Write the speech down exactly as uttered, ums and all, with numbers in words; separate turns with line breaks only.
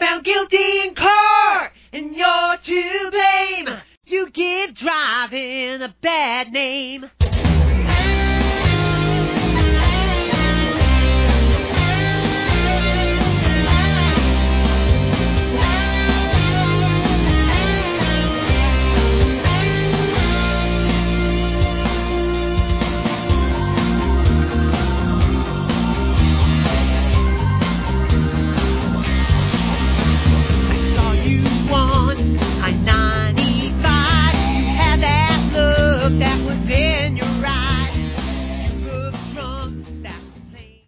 found guilty in court, and you're to blame. You give driving a bad name.